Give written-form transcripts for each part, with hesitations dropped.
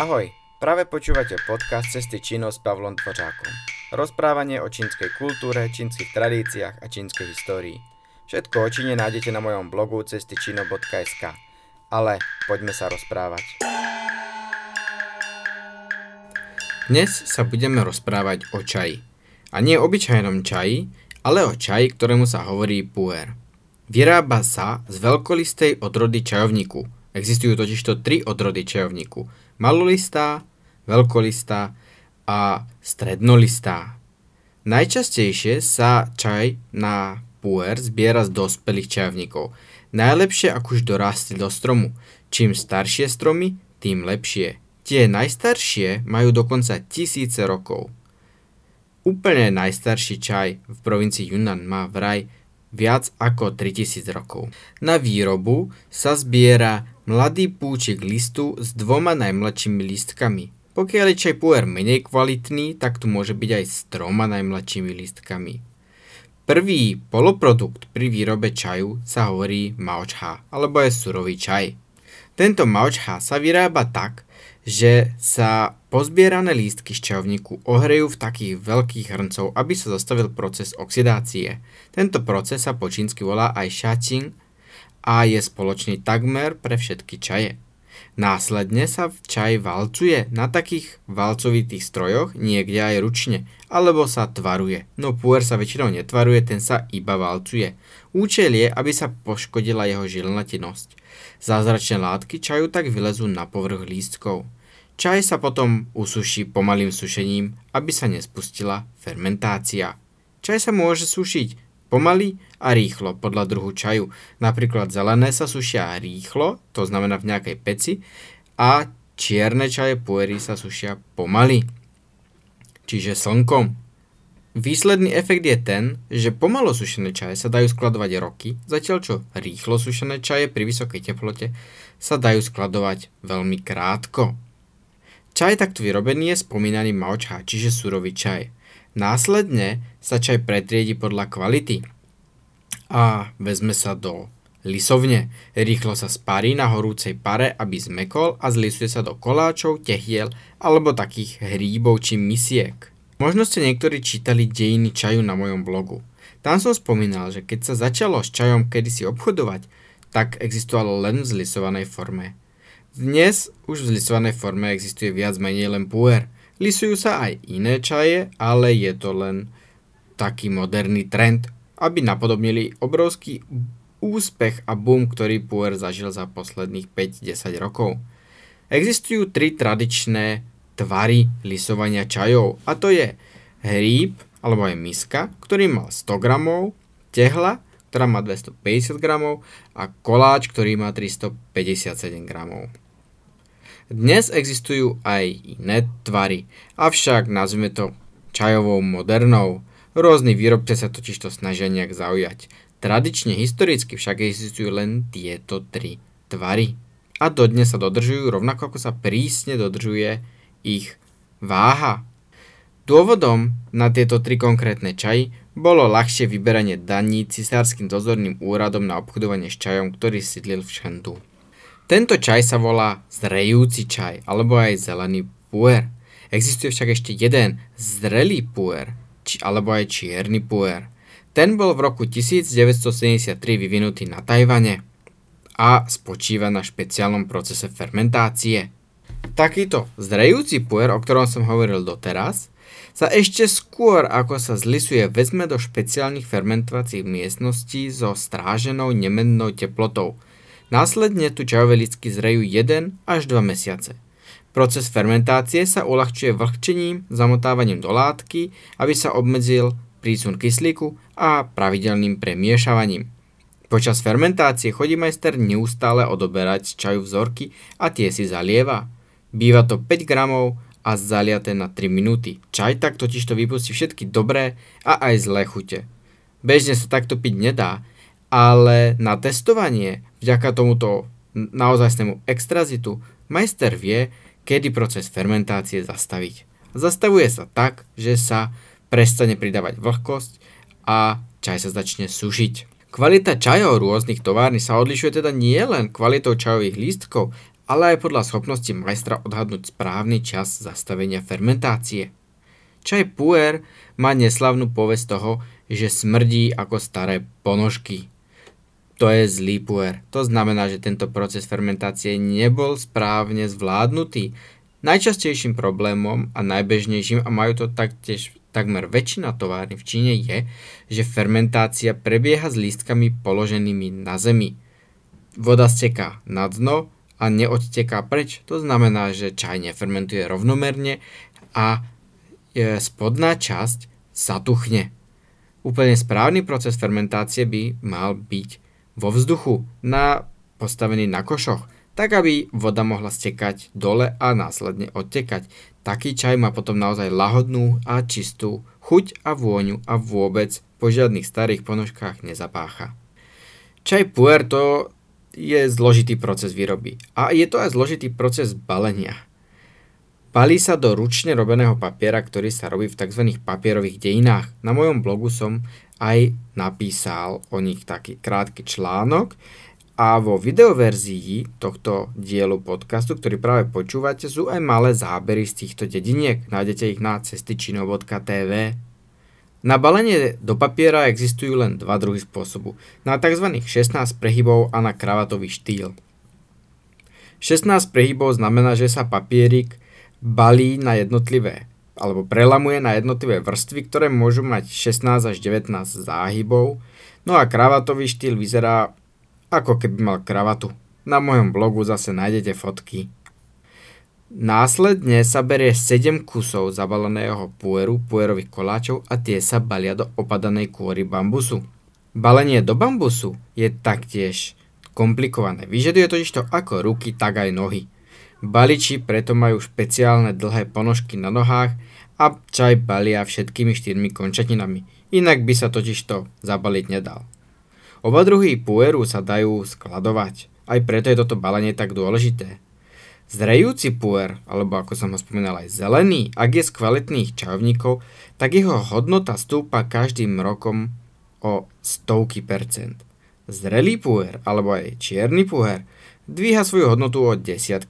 Ahoj, práve počúvate podcast Cesty Číno s Pavlom Dvořákom. Rozprávanie o čínskej kultúre, čínskych tradíciách a čínskej histórii. Všetko o Číne nájdete na mojom blogu cestyčino.sk. Ale poďme sa rozprávať. Dnes sa budeme rozprávať o čaji. A nie obyčajnom čaji, ale o čaji, ktorému sa hovorí puer. Vyrába sa z veľkolistej odrody čajovníku. Existujú totižto 3 odrody čajovníku. Malolistá, veľkolistá a strednolistá. Najčastejšie sa čaj na puer zbiera z dospelých čajovníkov. Najlepšie, ak už dorástli do stromu. Čím staršie stromy, tým lepšie. Tie najstaršie majú dokonca tisíce rokov. Úplne najstarší čaj v provincii Yunnan má vraj viac ako 3000 rokov. Na výrobu sa zbiera mladý púčik listu s 2 najmladšími lístkami. Pokiaľ je čaj puer menej kvalitný, tak tu môže byť aj s 3 najmladšími lístkami. Prvý poloprodukt pri výrobe čaju sa hovorí maocha, alebo je surový čaj. Tento maocha sa vyrába tak, že sa pozbierané lístky z čajovníku ohrejú v takých veľkých hrncov, aby sa zastavil proces oxidácie. Tento proces sa po čínsky volá aj xiaqing a je spoločný takmer pre všetky čaje. Následne sa čaj valcuje na takých valcovitých strojoch, niekde aj ručne, alebo sa tvaruje. No puer sa väčšinou netvaruje, ten sa iba valcuje. Účel je, aby sa poškodila jeho žilnatinosť. Zázračné látky čaju tak vylezú na povrch lístkov. Čaj sa potom usuší pomalým sušením, aby sa nespustila fermentácia. Čaj sa môže sušiť pomaly a rýchlo podľa druhu čaju. Napríklad zelené sa sušia rýchlo, to znamená v nejakej peci, a čierne čaje puery sa sušia pomaly, čiže slnkom. Výsledný efekt je ten, že pomalo sušené čaje sa dajú skladovať roky, zatiaľ čo rýchlo sušené čaje pri vysokej teplote sa dajú skladovať veľmi krátko. Čaj takto vyrobený je spomínaný maocha, čiže surový čaj. Následne sa čaj pretriedi podľa kvality a vezme sa do lisovne. Rýchlo sa sparí na horúcej pare, aby zmekol, a zlisuje sa do koláčov, tehiel alebo takých hríbov či misiek. Možno ste niektorí čítali dejiny čaju na mojom blogu. Tam som spomínal, že keď sa začalo s čajom kedysi obchodovať, tak existovalo len v zlisovanej forme. Dnes už v zlisovanej forme existuje viac menej len puer. Lisujú sa aj iné čaje, ale je to len taký moderný trend, aby napodobnili obrovský úspech a boom, ktorý puer zažil za posledných 5-10 rokov. Existujú 3 tradičné tvary lisovania čajov, a to je hríb alebo aj miska, ktorý má 100 gramov, tehla, ktorá má 250 gramov a koláč, ktorý má 357 gramov. Dnes existujú aj iné tvary, avšak nazvime to čajovou modernou. Rôzni výrobce sa totižto snažia nejak zaujať. Tradične historicky však existujú len tieto 3 tvary. A dodnes sa dodržujú, rovnako ako sa prísne dodržuje ich váha. Dôvodom na tieto 3 konkrétne čaji bolo ľahšie vyberanie daní cisárskym dozorným úradom na obchodovanie s čajom, ktorý sídlil v Chengdu. Tento čaj sa volá zrejúci čaj, alebo aj zelený puer. Existuje však ešte jeden zrelý puer, alebo aj čierny puer. Ten bol v roku 1973 vyvinutý na Tajvane a spočíva na špeciálnom procese fermentácie. Takýto zrejúci puer, o ktorom som hovoril doteraz, sa ešte skôr, ako sa zlisuje, vezme do špeciálnych fermentovacích miestností so stráženou nemennou teplotou. Následne tu čajové lístky zrejú 1 až 2 mesiace. Proces fermentácie sa uľahčuje vlhčením, zamotávaním do látky, aby sa obmedzil prísun kyslíku a pravidelným premiešavaním. Počas fermentácie chodí majster neustále odoberať z čaju vzorky a tie si zalieva. Býva to 5 gramov a zaliaté na 3 minúty. Čaj tak totižto vypustí všetky dobré a aj zlé chute. Bežne sa takto piť nedá, ale na testovanie vďaka tomuto naozajstnému extrazitu majster vie, kedy proces fermentácie zastaviť. Zastavuje sa tak, že sa prestane pridávať vlhkosť a čaj sa začne sušiť. Kvalita čajov rôznych tovární sa odlišuje teda nie len kvalitou čajových lístkov, ale aj podľa schopnosti majstra odhadnúť správny čas zastavenia fermentácie. Čaj puer má neslavnú povesť toho, že smrdí ako staré ponožky. To je zlý puer. To znamená, že tento proces fermentácie nebol správne zvládnutý. Najčastejším problémom a najbežnejším, a majú to taktiež takmer väčšina továrny v Číne, je, že fermentácia prebieha s lístkami položenými na zemi. Voda steká na dno a neodteká preč. To znamená, že čaj nefermentuje rovnomerne a spodná časť zatuchne. Úplne správny proces fermentácie by mal byť vo vzduchu, postavený na košoch, tak aby voda mohla stekať dole a následne odtekať. Taký čaj má potom naozaj lahodnú a čistú chuť a vôňu a vôbec po žiadnych starých ponožkách nezapácha. Čaj puer to je zložitý proces výroby a je to aj zložitý proces balenia. Balí sa do ručne robeného papiera, ktorý sa robí v tzv. Papierových dejinách. Na mojom blogu som aj napísal o nich taký krátky článok a vo videoverzii tohto dielu podcastu, ktorý práve počúvate, sú aj malé zábery z týchto dediniek. Nájdete ich na cestičino.tv. Na balenie do papiera existujú len dva druhy spôsobu. Na tzv. 16 prehybov a na kravatový štýl. 16 prehybov znamená, že sa papierik balí na jednotlivé alebo prelamuje na jednotlivé vrstvy, ktoré môžu mať 16 až 19 záhybov. No a kravatový štýl vyzerá ako keby mal kravatu. Na mojom blogu zase nájdete fotky. Následne sa berie 7 kusov zabaleného puerových koláčov a tie sa balia do opadanej kôry bambusu. Balenie do bambusu je taktiež komplikované. Vyžaduje totižto ako ruky, tak aj nohy. Baliči preto majú špeciálne dlhé ponožky na nohách a čaj balia všetkými 4 končatinami. Inak by sa totižto zabaliť nedal. Oba druhy pueru sa dajú skladovať. Aj preto je toto balenie tak dôležité. Zrejúci puer, alebo ako som ho spomínal aj zelený, ak je z kvalitných čajovníkov, tak jeho hodnota stúpa každým rokom o 100%. Zrelý puer, alebo aj čierny puer, dvíha svoju hodnotu o 10%.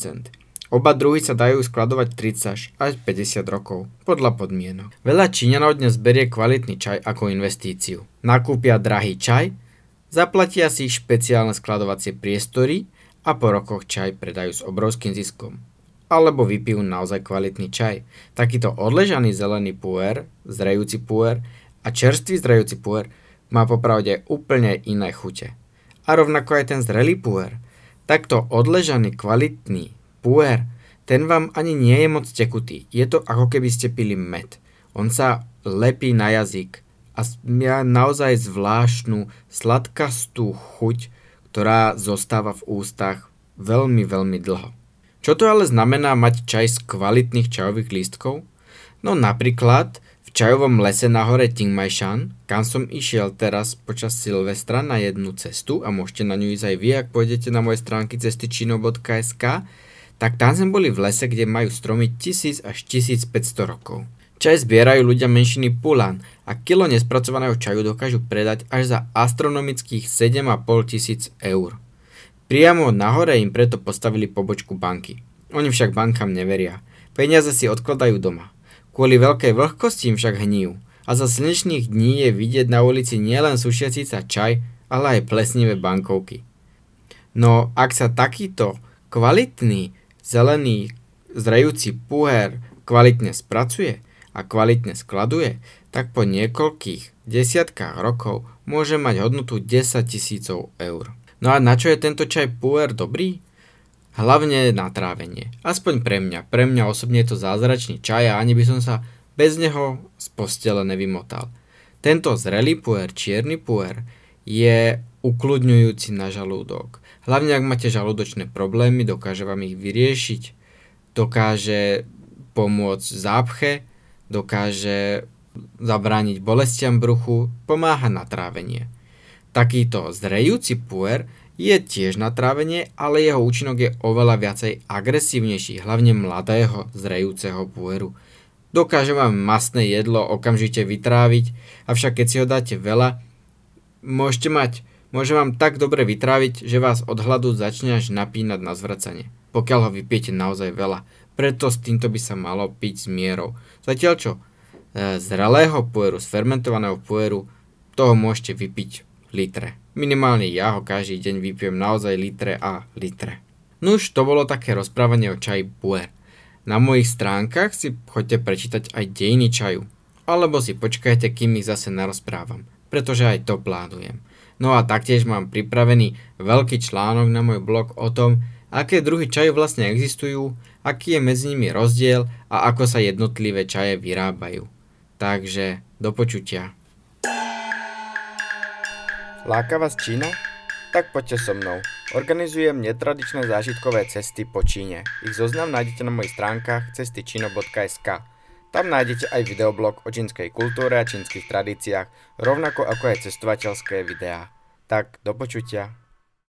Oba druhy sa dajú skladovať 30 až 50 rokov, podľa podmienok. Veľa Číňanov dnes berie kvalitný čaj ako investíciu. Nakúpia drahý čaj, zaplatia si špeciálne skladovacie priestory a po rokoch čaj predajú s obrovským ziskom. Alebo vypijú naozaj kvalitný čaj. Takýto odležaný zelený puer, zrejúci puer a čerstvý zrejúci puer má popravde úplne iné chute. A rovnako aj ten zrelý puer. Takto odležaný kvalitný puer, ten vám ani nie je moc tekutý. Je to ako keby ste pili med. On sa lepí na jazyk a má naozaj zvláštnu sladkastú chuť, ktorá zostáva v ústach veľmi, veľmi dlho. Čo to ale znamená mať čaj z kvalitných čajových lístkov? No napríklad v čajovom lese na hore Tingmaishan, kam som išiel teraz počas Silvestra na jednu cestu a môžete na ňu ísť aj vy, ak pôjdete na moje stránky cestičino.sk, tak tam sme boli v lese, kde majú stromy 1000 až 1500 rokov. Čaj zbierajú ľudia menšiny Pulan a kilo nespracovaného čaju dokážu predať až za astronomických 7,5 000 eur. Priamo nahore im preto postavili pobočku banky. Oni však bankám neveria. Peniaze si odkladajú doma. Kvôli veľkej vlhkosti im však hníjú. A za slnečných dní je vidieť na ulici nielen sušiaci sa čaj, ale aj plesnivé bankovky. No ak sa takýto kvalitný zelený zrejúci puer kvalitne spracuje a kvalitne skladuje, tak po niekoľkých desiatkách rokov môže mať hodnotu 10 000 eur. No a na čo je tento čaj puer dobrý? Hlavne na trávenie. Aspoň pre mňa. Pre mňa osobne je to zázračný čaj a ani by som sa bez neho z postele nevymotal. Tento zrelý puer, čierny puer, je ukľudňujúci na žalúdok. Hlavne ak máte žalúdočné problémy, dokáže vám ich vyriešiť. Dokáže pomôcť v zápche, dokáže zabrániť bolestiam bruchu, pomáha na trávenie. Takýto zrejúci puer je tiež na trávenie, ale jeho účinok je oveľa viacej agresívnejší, hlavne mladého zrejúceho pueru. Dokáže vám mastné jedlo okamžite vytráviť, avšak keď si ho dáte veľa, môžete mať môže vám tak dobre vytráviť, že vás od hladu začne až napínať na zvracanie, pokiaľ ho vypijete naozaj veľa. Preto s týmto by sa malo piť s mierou. Zatiaľ čo zrelého puéru, z fermentovaného puéru, toho môžete vypiť litre. Minimálne ja ho každý deň vypijem naozaj litre a litre. Nuž, to bolo také rozprávanie o čaji puer. Na mojich stránkach si choďte prečítať aj dejiny čaju. Alebo si počkajte, kým ich zase narozprávam, pretože aj to plánujem. No a taktiež mám pripravený veľký článok na môj blog o tom, aké druhy čaju vlastne existujú, aký je medzi nimi rozdiel a ako sa jednotlivé čaje vyrábajú. Takže do počutia. Láka vás Čína? Tak poďte so mnou. Organizujem netradičné zážitkové cesty po Číne. Ich zoznam nájdete na mojich stránkach cestyčino.sk. Tam nájdete aj videoblog o čínskej kultúre a čínskych tradíciách, rovnako ako aj cestovateľské videá. Tak, do počutia.